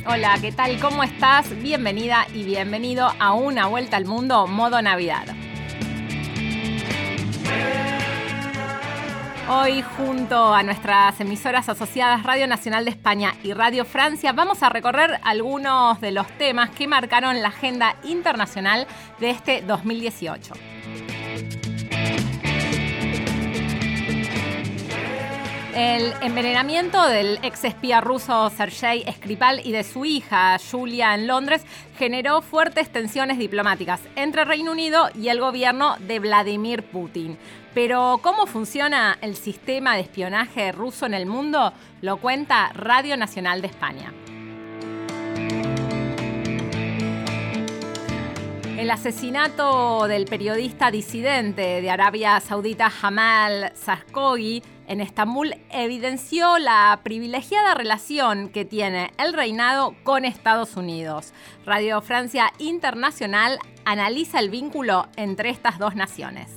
Hola, ¿qué tal? ¿Cómo estás? Bienvenida y bienvenido a Una Vuelta al Mundo modo Navidad. Hoy, junto a nuestras emisoras asociadas Radio Nacional de España y Radio Francia, vamos a recorrer algunos de los temas que marcaron la agenda internacional de este 2018. El envenenamiento del ex espía ruso Sergei Skripal y de su hija Yulia en Londres generó fuertes tensiones diplomáticas entre Reino Unido y el gobierno de Vladimir Putin. Pero ¿cómo funciona el sistema de espionaje ruso en el mundo? Lo cuenta Radio Nacional de España. El asesinato del periodista disidente de Arabia Saudita Jamal Khashoggi en Estambul evidenció la privilegiada relación que tiene el reinado con Estados Unidos. Radio Francia Internacional analiza el vínculo entre estas dos naciones.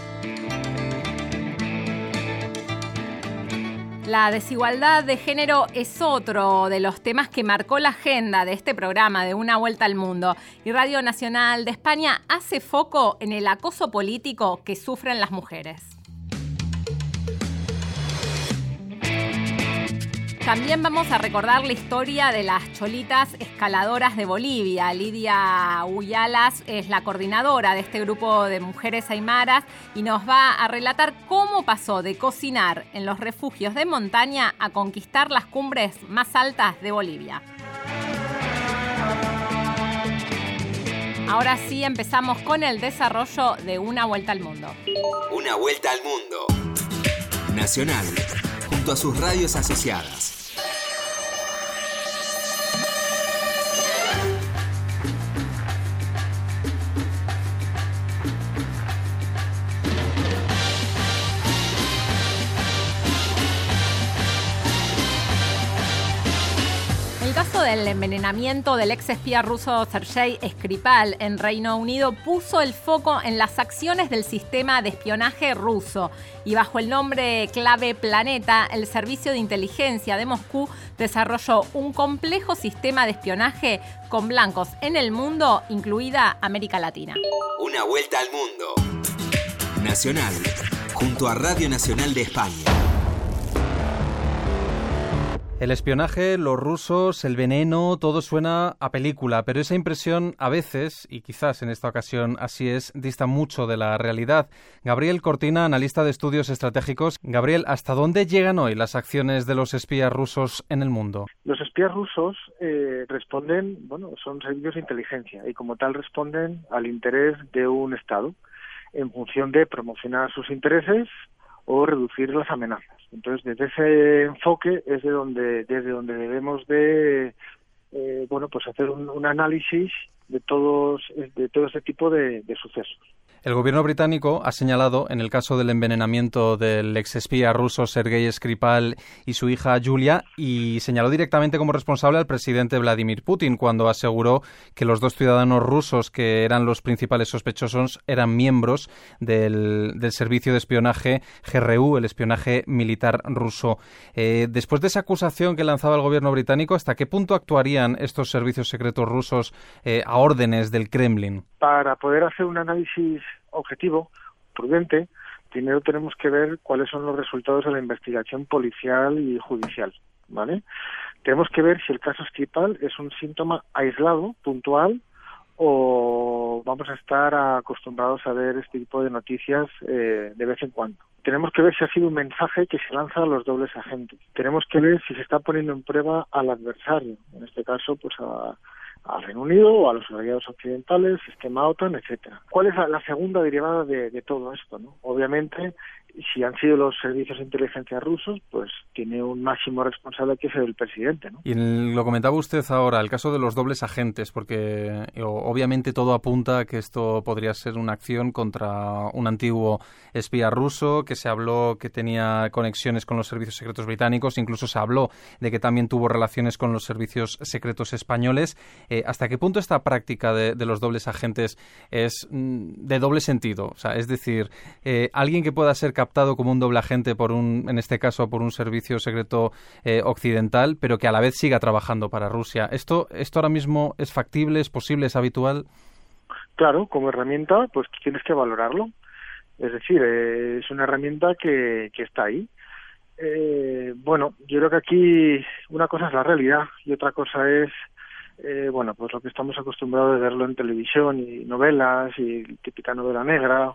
La desigualdad de género es otro de los temas que marcó la agenda de este programa de Una Vuelta al Mundo. Y Radio Nacional de España hace foco en el acoso político que sufren las mujeres. También vamos a recordar la historia de las cholitas escaladoras de Bolivia. Lidia Uyalas es la coordinadora de este grupo de mujeres aymaras y nos va a relatar cómo pasó de cocinar en los refugios de montaña a conquistar las cumbres más altas de Bolivia. Ahora sí, empezamos con el desarrollo de Una Vuelta al Mundo. Una Vuelta al Mundo. Nacional, junto a sus radios asociadas. El caso del envenenamiento del ex espía ruso Sergei Skripal en Reino Unido puso el foco en las acciones del sistema de espionaje ruso y bajo el nombre clave Planeta, el Servicio de Inteligencia de Moscú desarrolló un complejo sistema de espionaje con blancos en el mundo, incluida América Latina. Una Vuelta al Mundo. Nacional, junto a Radio Nacional de España. El espionaje, los rusos, el veneno, todo suena a película, pero esa impresión a veces, y quizás en esta ocasión así es, dista mucho de la realidad. Gabriel Cortina, analista de estudios estratégicos. Gabriel, ¿hasta dónde llegan hoy las acciones de los espías rusos en el mundo? Los espías rusos responden, son servicios de inteligencia y como tal responden al interés de un Estado en función de promocionar sus intereses o reducir las amenazas. Entonces, desde ese enfoque es desde donde debemos de hacer un análisis de todo ese tipo de sucesos. El gobierno británico ha señalado, en el caso del envenenamiento del exespía ruso Sergei Skripal y su hija Yulia, y señaló directamente como responsable al presidente Vladimir Putin cuando aseguró que los dos ciudadanos rusos que eran los principales sospechosos eran miembros del servicio de espionaje GRU, el espionaje militar ruso. Después de esa acusación que lanzaba el gobierno británico, ¿hasta qué punto actuarían estos servicios secretos rusos a órdenes del Kremlin? Para poder hacer un análisis objetivo, prudente, primero tenemos que ver cuáles son los resultados de la investigación policial y judicial, ¿vale? Tenemos que ver si el caso Skripal es un síntoma aislado, puntual, o vamos a estar acostumbrados a ver este tipo de noticias de vez en cuando. Tenemos que ver si ha sido un mensaje que se lanza a los dobles agentes. Tenemos que ver si se está poniendo en prueba al adversario, en este caso, pues al Reino Unido o a los aliados occidentales, sistema OTAN, etcétera. ¿Cuál es la segunda derivada de todo esto, ¿no? Obviamente, si han sido los servicios de inteligencia rusos, pues tiene un máximo responsable que es el presidente, ¿no? Y lo comentaba usted ahora, el caso de los dobles agentes, porque obviamente todo apunta a que esto podría ser una acción contra un antiguo espía ruso, que se habló que tenía conexiones con los servicios secretos británicos, incluso se habló de que también tuvo relaciones con los servicios secretos españoles. ¿Hasta qué punto esta práctica de los dobles agentes es de doble sentido? O sea, es decir, alguien que pueda ser capaz captado como un doble agente en este caso por un servicio secreto occidental, pero que a la vez siga trabajando para Rusia. ¿Esto ahora mismo es factible, es posible, es habitual? Claro, como herramienta, pues tienes que valorarlo. Es decir, es una herramienta que está ahí. Bueno, yo creo que aquí una cosa es la realidad y otra cosa es pues lo que estamos acostumbrados a verlo en televisión y novelas y típica novela negra.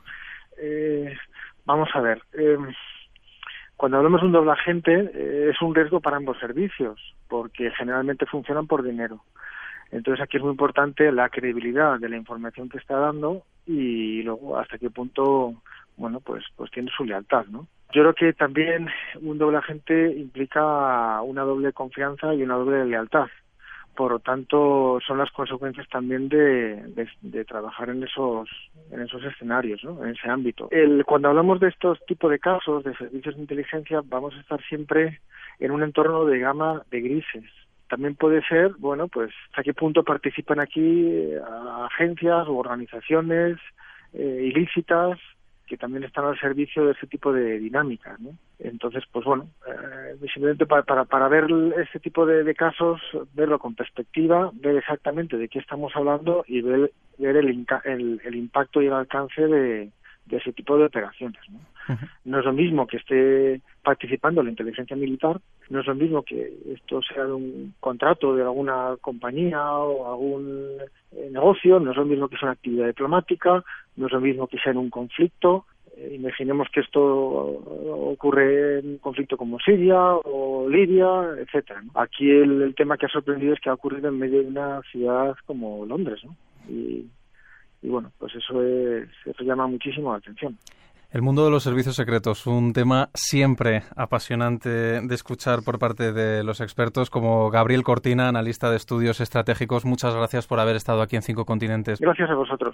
Vamos a ver, cuando hablamos de un doble agente es un riesgo para ambos servicios porque generalmente funcionan por dinero. Entonces aquí es muy importante la credibilidad de la información que está dando y luego hasta qué punto, pues tiene su lealtad, ¿no? Yo creo que también un doble agente implica una doble confianza y una doble lealtad. Por lo tanto, son las consecuencias también de trabajar en esos escenarios, ¿no? En ese ámbito. Cuando hablamos de estos tipos de casos, de servicios de inteligencia, vamos a estar siempre en un entorno de gama de grises. También puede ser, pues, hasta qué punto participan aquí agencias u organizaciones ilícitas que también están al servicio de ese tipo de dinámicas, ¿no? Entonces, pues simplemente para ver este tipo de casos, verlo con perspectiva, ver exactamente de qué estamos hablando y ver el impacto y el alcance de ese tipo de operaciones, ¿no? Uh-huh. No es lo mismo que esté participando la inteligencia militar, no es lo mismo que esto sea de un contrato de alguna compañía o algún negocio, no es lo mismo que sea una actividad diplomática, no es lo mismo que sea en un conflicto. Imaginemos que esto ocurre en un conflicto como Siria o Libia, etcétera, ¿no? Aquí el tema que ha sorprendido es que ha ocurrido en medio de una ciudad como Londres, ¿no? Y pues eso llama muchísimo la atención. El mundo de los servicios secretos, un tema siempre apasionante de escuchar por parte de los expertos como Gabriel Cortina, analista de estudios estratégicos. Muchas gracias por haber estado aquí en 5 Continentes. Gracias a vosotros.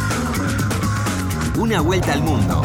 Una vuelta al mundo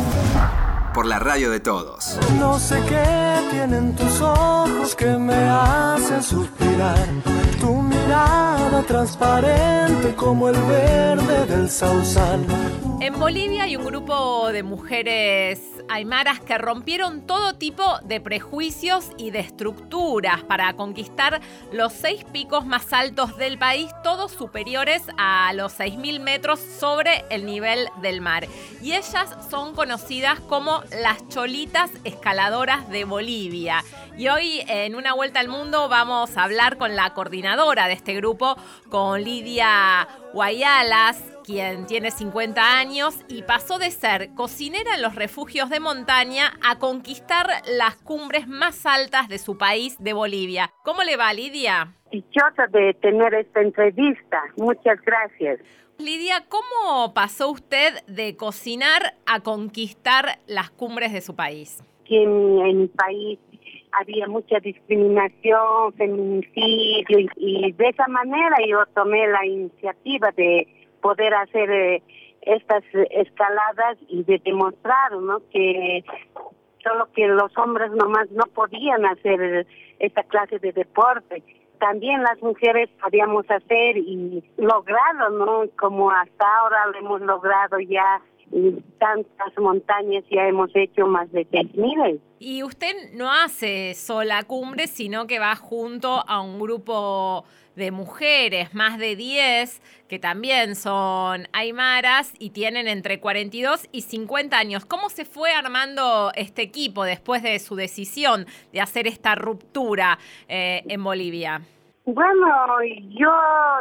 por la radio de todos. No sé qué tienen tus ojos que me hacen suspirar. Tu mirada transparente como el verde del sausal. En Bolivia hay un grupo de mujeres aymaras que rompieron todo tipo de prejuicios y de estructuras para conquistar los 6 picos más altos del país, todos superiores a los 6.000 metros sobre el nivel del mar. Y ellas son conocidas como las cholitas escaladoras de Bolivia. Y hoy en Una Vuelta al Mundo vamos a hablar con la coordinadora de este grupo, con Lidia Guayalas, quien tiene 50 años y pasó de ser cocinera en los refugios de montaña a conquistar las cumbres más altas de su país, de Bolivia. ¿Cómo le va, Lidia? Dichosa de tener esta entrevista. Muchas gracias. Lidia, ¿cómo pasó usted de cocinar a conquistar las cumbres de su país? Que en mi país había mucha discriminación, feminicidio, y de esa manera yo tomé la iniciativa de poder hacer estas escaladas y de demostrar, ¿no?, que solo que los hombres nomás no podían hacer esta clase de deporte. También las mujeres podíamos hacer y lograrlo, ¿no? Como hasta ahora lo hemos logrado ya. En tantas montañas ya hemos hecho más de 6.000. Y usted no hace sola cumbre, sino que va junto a un grupo de mujeres, más de 10, que también son aymaras y tienen entre 42 y 50 años. ¿Cómo se fue armando este equipo después de su decisión de hacer esta ruptura en Bolivia? Bueno, yo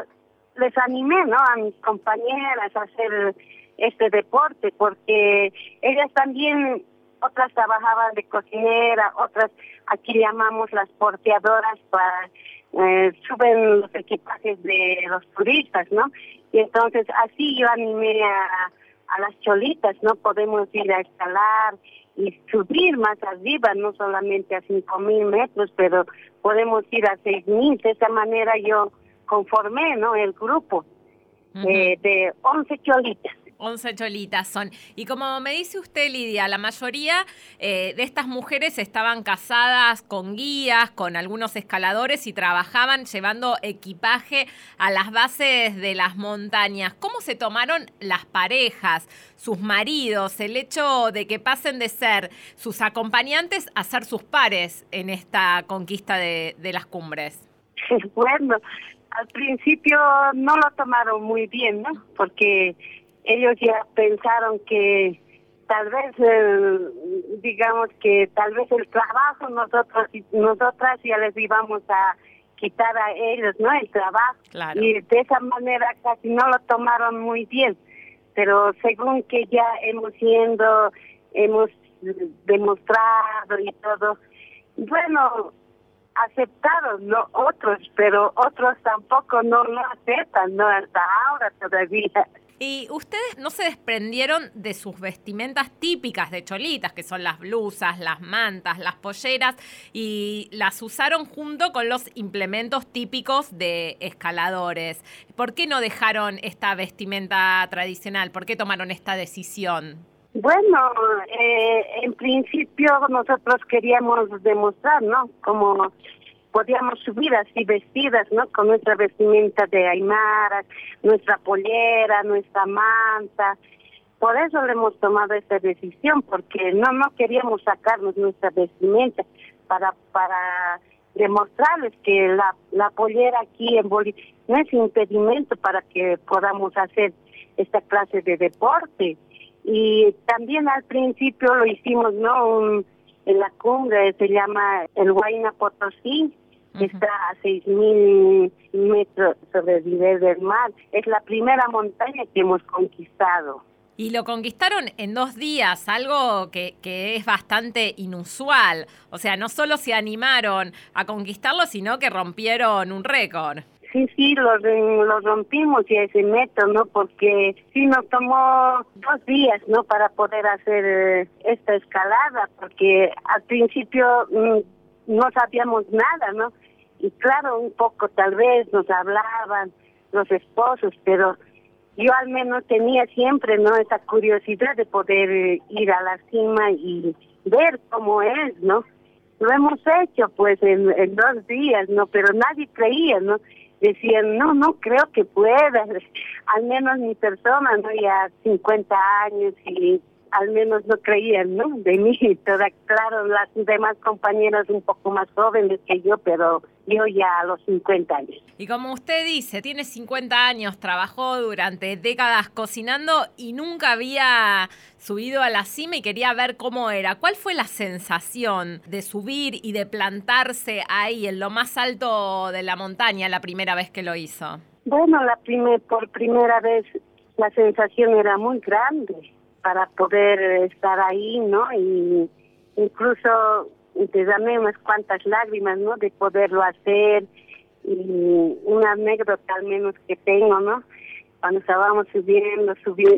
les animé, ¿no?, a mis compañeras a hacer este deporte, porque ellas también, otras trabajaban de cocinera, otras aquí llamamos las porteadoras, suben los equipajes de los turistas, ¿no? Y entonces así yo animé a las cholitas, ¿no? Podemos ir a escalar y subir más arriba, no solamente a 5.000 metros, pero podemos ir a 6.000. De esa manera yo conformé, ¿no?, el grupo de 11 cholitas. 11 cholitas son. Y como me dice usted, Lidia, la mayoría de estas mujeres estaban casadas con guías, con algunos escaladores y trabajaban llevando equipaje a las bases de las montañas. ¿Cómo se tomaron las parejas, sus maridos, el hecho de que pasen de ser sus acompañantes a ser sus pares en esta conquista de las cumbres? Bueno, al principio no lo tomaron muy bien, ¿no? Porque ellos ya pensaron que tal vez, digamos que tal vez el trabajo nosotras ya les íbamos a quitar a ellos, ¿no? El trabajo. Claro. Y de esa manera casi no lo tomaron muy bien. Pero según que ya hemos demostrado y todo, bueno, aceptaron, ¿no? Otros, pero otros tampoco no lo aceptan, ¿no? Hasta ahora todavía. ¿Y ustedes no se desprendieron de sus vestimentas típicas de cholitas, que son las blusas, las mantas, las polleras, y las usaron junto con los implementos típicos de escaladores? ¿Por qué no dejaron esta vestimenta tradicional? ¿Por qué tomaron esta decisión? Bueno, en principio nosotros queríamos demostrar, ¿no? Cómo podíamos subir así vestidas, ¿no? Con nuestra vestimenta de aymara, nuestra pollera, nuestra manta. Por eso le hemos tomado esta decisión, porque no queríamos sacarnos nuestra vestimenta para demostrarles que la pollera aquí en Bolivia no es impedimento para que podamos hacer esta clase de deporte. Y también al principio lo hicimos, ¿no? En la cumbre, se llama el Huayna Potosí, que está a 6.000 metros sobre el nivel del mar. Es la primera montaña que hemos conquistado. Y lo conquistaron en 2 días, algo que es bastante inusual. O sea, no solo se animaron a conquistarlo, sino que rompieron un récord. Sí, lo rompimos y ese método, ¿no? Porque sí nos tomó 2 días, ¿no? Para poder hacer esta escalada, porque al principio no sabíamos nada, ¿no? Y claro, un poco tal vez nos hablaban los esposos, pero yo al menos tenía siempre, ¿no? Esa curiosidad de poder ir a la cima y ver cómo es, ¿no? Lo hemos hecho, pues, en 2 días, ¿no? Pero nadie creía, ¿no? Decían, no creo que pueda, al menos mi persona, ¿no? Ya 50 años y al menos no creían, ¿no? De mí, claro, las demás compañeras un poco más jóvenes que yo, pero yo ya a los 50 años. Y como usted dice, tiene 50 años, trabajó durante décadas cocinando y nunca había subido a la cima y quería ver cómo era. ¿Cuál fue la sensación de subir y de plantarse ahí en lo más alto de la montaña la primera vez que lo hizo? Bueno, por primera vez la sensación era muy grande para poder estar ahí, ¿no? Y incluso te damé unas cuantas lágrimas, ¿no? De poderlo hacer. Y una anécdota al menos que tengo, ¿no? Cuando estábamos subiendo,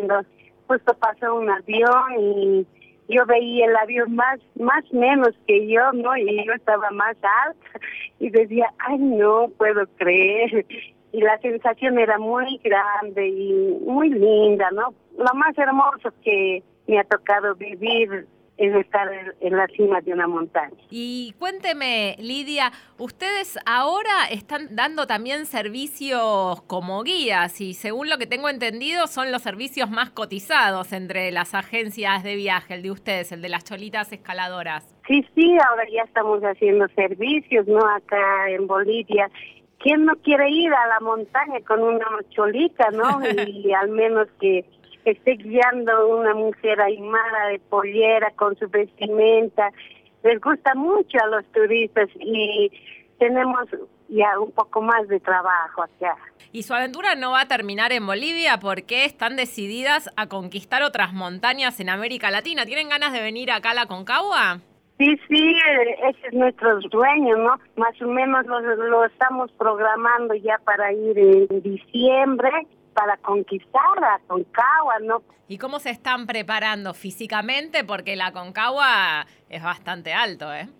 justo pasó un avión y yo veía el avión más menos que yo, ¿no? Y yo estaba más alta y decía, ay, no puedo creer. Y la sensación era muy grande y muy linda, ¿no? Lo más hermoso que me ha tocado vivir es estar en la cima de una montaña. Y cuénteme, Lidia, ustedes ahora están dando también servicios como guías y según lo que tengo entendido son los servicios más cotizados entre las agencias de viaje, el de ustedes, el de las cholitas escaladoras. Sí, ahora ya estamos haciendo servicios, ¿no? Acá en Bolivia. ¿Quién no quiere ir a la montaña con una cholita, no? Y al menos que esté guiando una mujer aymara de pollera con su vestimenta. Les gusta mucho a los turistas y tenemos ya un poco más de trabajo acá. Y su aventura no va a terminar en Bolivia porque están decididas a conquistar otras montañas en América Latina. ¿Tienen ganas de venir acá a la Aconcagua? Sí, ese es nuestro sueño, ¿no? Más o menos lo estamos programando ya para ir en diciembre para conquistar la Aconcagua, ¿no? ¿Y cómo se están preparando físicamente? Porque la Aconcagua es bastante alto, ¿eh?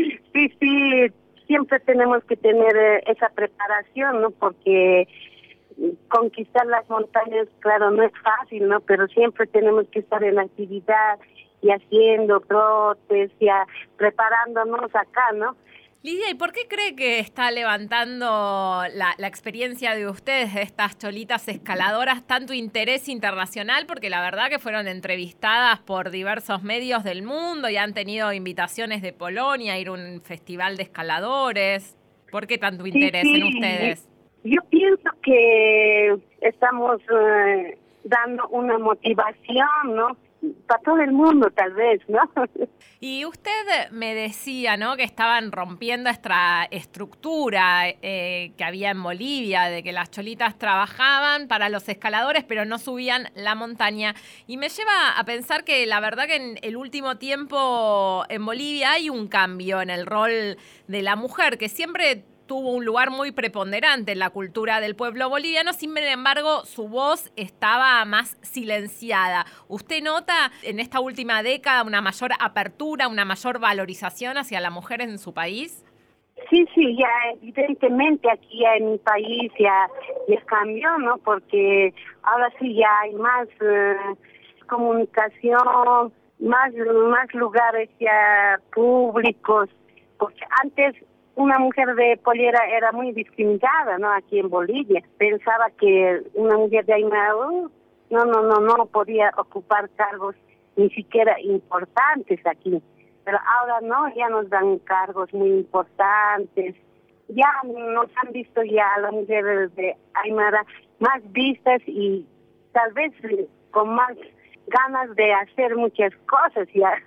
Sí, siempre tenemos que tener esa preparación, ¿no? Porque conquistar las montañas, claro, no es fácil, ¿no? Pero siempre tenemos que estar en actividad y haciendo trotes, ya preparándonos acá, ¿no? Lidia, ¿y por qué cree que está levantando la experiencia de ustedes, de estas cholitas escaladoras, tanto interés internacional? Porque la verdad que fueron entrevistadas por diversos medios del mundo y han tenido invitaciones de Polonia a ir a un festival de escaladores. ¿Por qué tanto interés en ustedes? Yo pienso que estamos dando una motivación, ¿no? Para todo el mundo, tal vez, ¿no? Y usted me decía, ¿no?, que estaban rompiendo esta estructura que había en Bolivia, de que las cholitas trabajaban para los escaladores, pero no subían la montaña. Y me lleva a pensar que la verdad que en el último tiempo en Bolivia hay un cambio en el rol de la mujer, que siempre tuvo un lugar muy preponderante en la cultura del pueblo boliviano, sin embargo su voz estaba más silenciada. ¿Usted nota en esta última década una mayor apertura, una mayor valorización hacia la mujer en su país? Sí, ya evidentemente aquí en mi país ya cambió, ¿no? Porque ahora sí ya hay más comunicación, más lugares ya públicos, porque antes una mujer de pollera era muy discriminada, ¿no? Aquí en Bolivia. Pensaba que una mujer de Aymara no podía ocupar cargos ni siquiera importantes aquí. Pero ahora no, ya nos dan cargos muy importantes. Ya nos han visto ya a las mujeres de Aymara más vistas y tal vez con más ganas de hacer muchas cosas ya.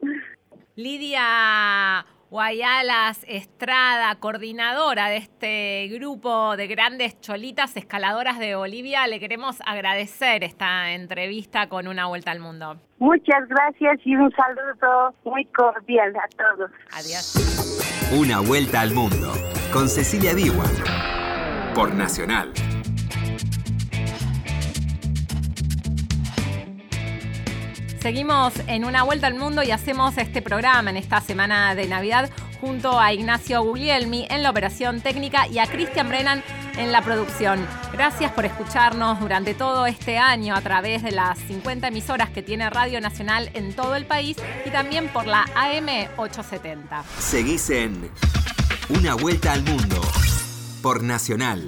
Lidia Guayalas Estrada, coordinadora de este grupo de grandes cholitas escaladoras de Bolivia, le queremos agradecer esta entrevista con Una Vuelta al Mundo. Muchas gracias y un saludo muy cordial a todos. Adiós. Una Vuelta al Mundo, con Cecilia Diwan, por Nacional. Seguimos en Una Vuelta al Mundo y hacemos este programa en esta semana de Navidad junto a Ignacio Guglielmi en la operación técnica y a Cristian Brennan en la producción. Gracias por escucharnos durante todo este año a través de las 50 emisoras que tiene Radio Nacional en todo el país y también por la AM 870. Seguís en Una Vuelta al Mundo por Nacional.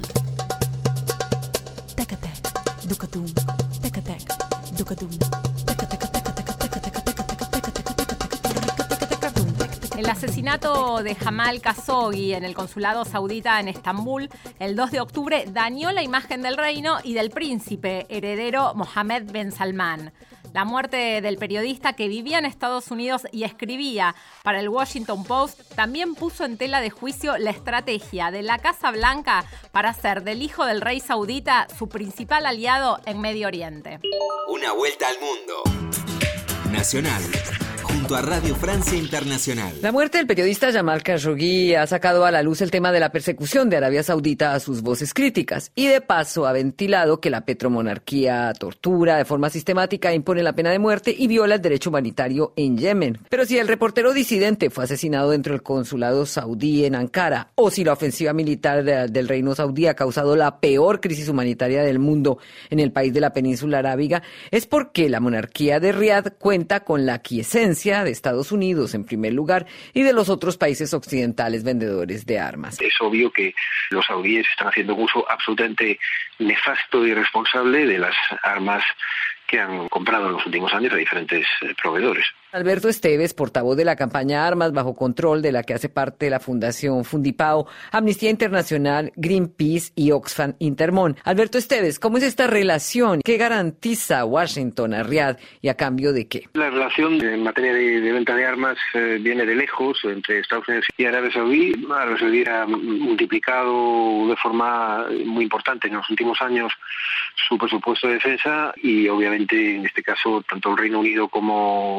El asesinato de Jamal Khashoggi en el consulado saudita en Estambul el 2 de octubre dañó la imagen del reino y del príncipe heredero Mohammed bin Salman. La muerte del periodista que vivía en Estados Unidos y escribía para el Washington Post también puso en tela de juicio la estrategia de la Casa Blanca para hacer del hijo del rey saudita su principal aliado en Medio Oriente. Una Vuelta al Mundo. Nacional. Junto a Radio Francia Internacional. La muerte del periodista Jamal Khashoggi ha sacado a la luz el tema de la persecución de Arabia Saudita a sus voces críticas y de paso ha ventilado que la petromonarquía tortura de forma sistemática, impone la pena de muerte y viola el derecho humanitario en Yemen. Pero si el reportero disidente fue asesinado dentro del consulado saudí en Ankara o si la ofensiva militar del reino saudí ha causado la peor crisis humanitaria del mundo en el país de la península arábiga, es porque la monarquía de Riad cuenta con la aquiescencia de Estados Unidos en primer lugar y de los otros países occidentales vendedores de armas. Es obvio que los saudíes están haciendo un uso absolutamente nefasto e irresponsable de las armas que han comprado en los últimos años a diferentes proveedores. Alberto Esteves, portavoz de la campaña Armas Bajo Control, de la que hace parte la Fundación Fundipao, Amnistía Internacional, Greenpeace y Oxfam Intermón. Alberto Esteves, ¿cómo es esta relación? ¿Qué garantiza Washington a Riad y a cambio de qué? La relación en materia de venta de armas viene de lejos entre Estados Unidos y Arabia Saudí. Arabia Saudí ha multiplicado de forma muy importante en los últimos años su presupuesto de defensa y obviamente en este caso tanto el Reino Unido como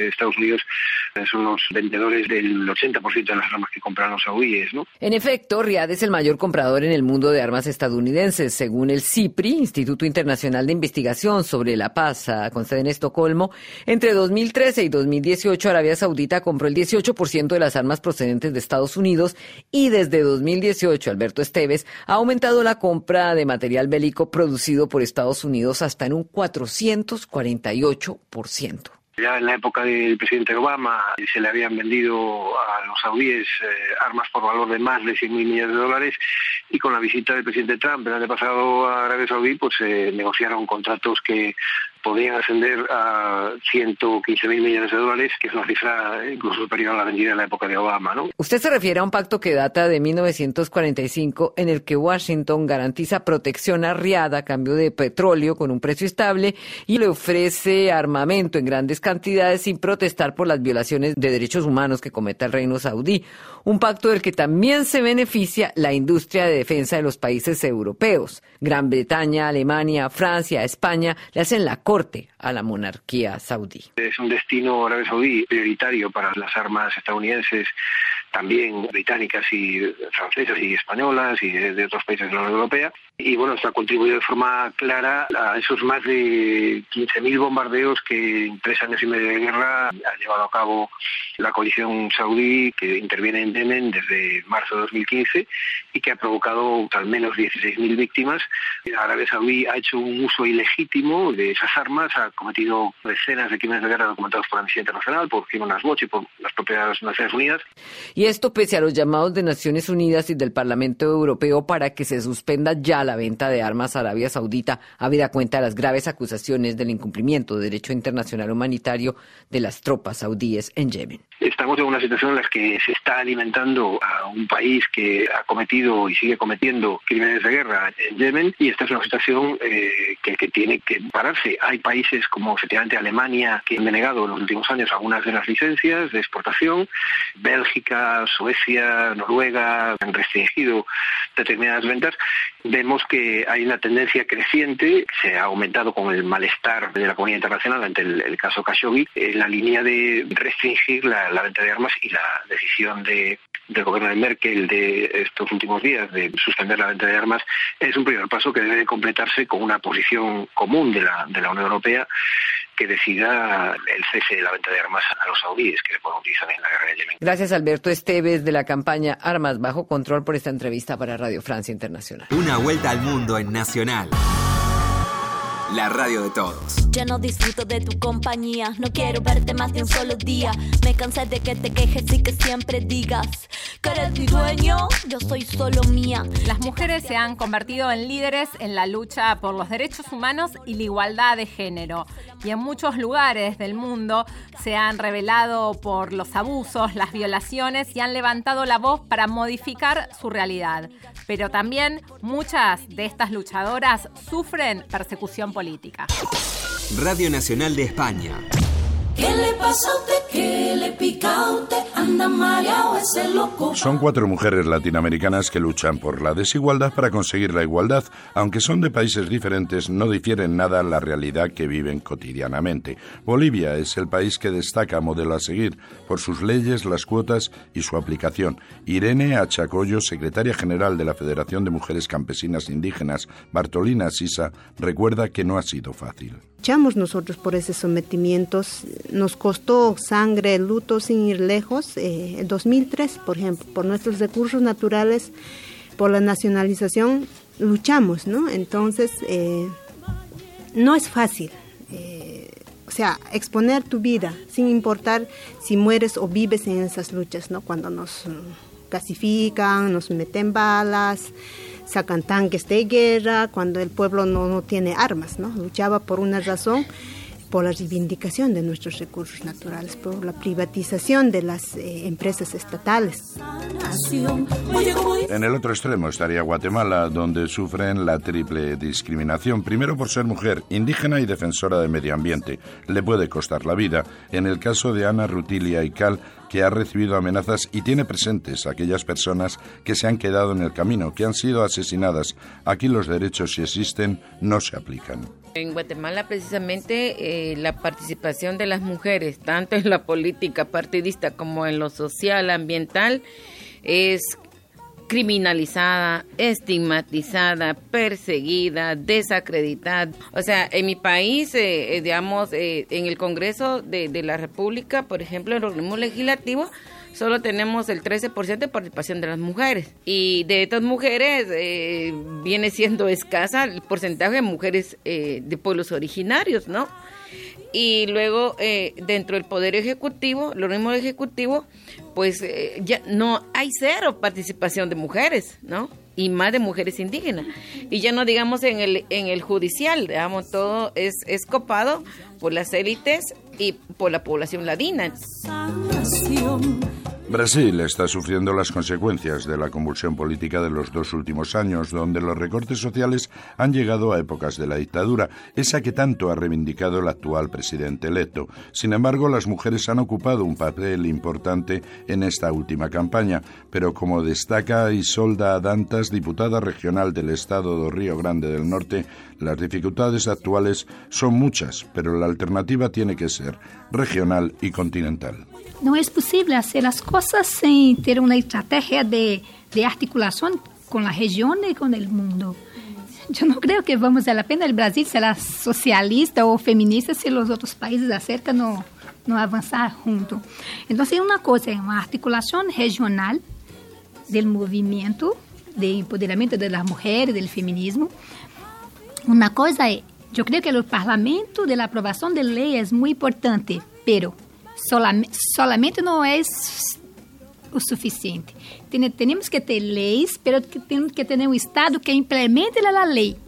Estados Unidos son los vendedores del 80% de las armas que compran los saudíes, ¿no? En efecto, Riad es el mayor comprador en el mundo de armas estadounidenses, según el CIPRI, Instituto Internacional de Investigación sobre la Paz, con sede en Estocolmo. Entre 2013 y 2018, Arabia Saudita compró el 18% de las armas procedentes de Estados Unidos y desde 2018, Alberto Esteves, ha aumentado la compra de material bélico producido por Estados Unidos hasta en un 448%. Ya en la época del presidente Obama se le habían vendido a los saudíes armas por valor de más de $100.000 millones y con la visita del presidente Trump el año pasado a Arabia Saudí pues se negociaron contratos que podían ascender a $115.000 millones, que es una cifra incluso superior a la vendida en la época de Obama, ¿no? Usted se refiere a un pacto que data de 1945 en el que Washington garantiza protección a Riad a cambio de petróleo con un precio estable y le ofrece armamento en grandes cantidades sin protestar por las violaciones de derechos humanos que cometa el Reino Saudí. Un pacto del que también se beneficia la industria de defensa de los países europeos. Gran Bretaña, Alemania, Francia, España le hacen la corte a la monarquía saudí. Es un destino Arabia Saudí prioritario para las armas estadounidenses, también británicas y francesas y españolas y de otros países de la Unión Europea. Y bueno, esto ha contribuido de forma clara a esos más de 15.000 bombardeos que en 3 años y medio de guerra ha llevado a cabo la coalición saudí, que interviene en Yemen desde marzo de 2015 y que ha provocado al menos 16.000 víctimas. Arabia Saudí ha hecho un uso ilegítimo de esas armas, ha cometido decenas de crímenes de guerra documentados por la Amnistía Internacional, por Human Rights Watch y por las propias Naciones Unidas. Y esto pese a los llamados de Naciones Unidas y del Parlamento Europeo para que se suspenda ya la venta de armas a Arabia Saudita, habida cuenta de las graves acusaciones del incumplimiento de derecho internacional humanitario de las tropas saudíes en Yemen. Estamos en una situación en la que se está alimentando a un país que ha cometido y sigue cometiendo crímenes de guerra en Yemen, y esta es una situación que tiene que pararse. Hay países como efectivamente Alemania que han denegado en los últimos años algunas de las licencias de exportación. Bélgica, Suecia, Noruega han restringido determinadas ventas. Vemos que hay una tendencia creciente, se ha aumentado con el malestar de la comunidad internacional ante el caso Khashoggi, en la línea de restringir la venta de armas, y la decisión del gobierno de Merkel de estos últimos días de suspender la venta de armas es un primer paso que debe completarse con una posición común de la Unión Europea que decida el cese de la venta de armas a los saudíes que se pueden utilizar en la guerra de Yemen. Gracias, Alberto Esteves, de la campaña Armas Bajo Control, por esta entrevista para Radio Francia Internacional. Una vuelta al mundo en Nacional, la radio de todos. Ya no disfruto de tu compañía, no quiero verte más de un solo día. Me cansé de que te quejes y que siempre digas que eres mi dueño, yo soy solo mía. Las mujeres se han convertido en líderes en la lucha por los derechos humanos y la igualdad de género. Y en muchos lugares del mundo se han rebelado por los abusos, las violaciones y han levantado la voz para modificar su realidad. Pero también muchas de estas luchadoras sufren persecución política. Radio Nacional de España. ¿Qué le pasa a usted? ¿Qué le pica a usted? Anda mareado ese loco. Son 4 mujeres latinoamericanas que luchan por la desigualdad para conseguir la igualdad. Aunque son de países diferentes, no difieren nada la realidad que viven cotidianamente. Bolivia es el país que destaca modelo a seguir por sus leyes, las cuotas y su aplicación. Irene Achacoyo, secretaria general de la Federación de Mujeres Campesinas Indígenas, Bartolina Sisa, recuerda que no ha sido fácil. Luchamos nosotros por esos sometimientos, nos costó sangre, luto sin ir lejos. En 2003, por ejemplo, por nuestros recursos naturales, por la nacionalización, luchamos, ¿no? Entonces, no es fácil. O sea, exponer tu vida, sin importar si mueres o vives en esas luchas, ¿no? Cuando nos gasifican, nos meten balas, sacan tanques de guerra, cuando el pueblo no tiene armas, ¿no? Luchaba por una razón, por la reivindicación de nuestros recursos naturales, por la privatización de las empresas estatales. En el otro extremo estaría Guatemala, donde sufren la triple discriminación. Primero por ser mujer, indígena y defensora del medio ambiente. Le puede costar la vida. En el caso de Ana Rutilia Ical, que ha recibido amenazas y tiene presentes a aquellas personas que se han quedado en el camino, que han sido asesinadas. Aquí los derechos, si existen, no se aplican. En Guatemala, precisamente, la participación de las mujeres, tanto en la política partidista como en lo social, ambiental, es criminalizada, estigmatizada, perseguida, desacreditada. O sea, en mi país, en el Congreso de la República, por ejemplo, en el organismo legislativo, solo tenemos el 13% de participación de las mujeres. Y de estas mujeres viene siendo escasa el porcentaje de mujeres de pueblos originarios, ¿no? Y luego, dentro del Poder Ejecutivo, el organismo ejecutivo, pues ya no hay cero participación de mujeres, ¿no? Y más de mujeres indígenas. Y ya no digamos en el judicial, digamos, todo es copado por las élites y por la población ladina. Brasil está sufriendo las consecuencias de la convulsión política de los 2 últimos años, donde los recortes sociales han llegado a épocas de la dictadura, esa que tanto ha reivindicado el actual presidente electo. Sin embargo, las mujeres han ocupado un papel importante en esta última campaña, pero como destaca Isolda Dantas, diputada regional del estado de Río Grande del Norte, las dificultades actuales son muchas, pero la alternativa tiene que ser regional y continental. No es posible hacer las cosas sin tener una estrategia de articulación con la región y con el mundo. Yo no creo que vamos a la pena el Brasil será socialista o feminista si los otros países de cerca no avanzar juntos. Entonces, una cosa es una articulación regional del movimiento de empoderamiento de las mujeres, del feminismo. Una cosa es, yo creo que el Parlamento de la aprobación de ley es muy importante, pero solamente no es o suficiente. Tenemos que ter leis, pero tenemos que tener un Estado que implemente la ley.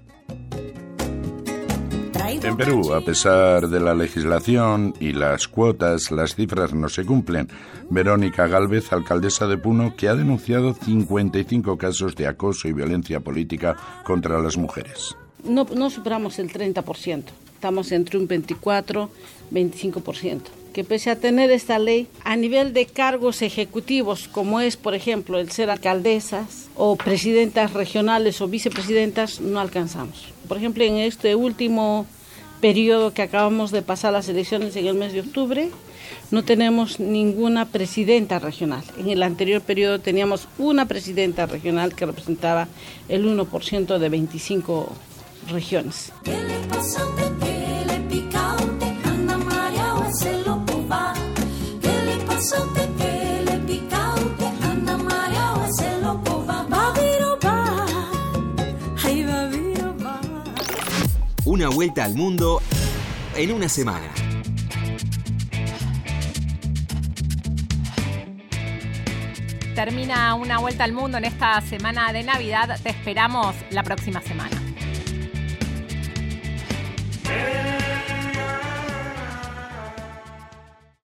En Perú, a pesar de la legislación y las cuotas, las cifras no se cumplen. Verónica Gálvez, alcaldesa de Puno, que ha denunciado 55 casos de acoso y violencia política contra las mujeres. No superamos el 30%, estamos entre un 24-25%. Que pese a tener esta ley, a nivel de cargos ejecutivos, como es, por ejemplo, el ser alcaldesas o presidentas regionales o vicepresidentas, no alcanzamos. Por ejemplo, en este último periodo que acabamos de pasar las elecciones en el mes de octubre, no tenemos ninguna presidenta regional. En el anterior periodo teníamos una presidenta regional que representaba el 1% de 25 regiones. ¿Qué le pasa a usted? ¿Qué le pica a usted? Anda María o ese loco va. ¿Qué le pasa a usted? ¿Qué le pica a usted? Anda María o ese loco va. Va viro va. Ay va viro va. Una vuelta al mundo en una semana. Termina Una Vuelta al Mundo en esta semana de Navidad. Te esperamos la próxima semana.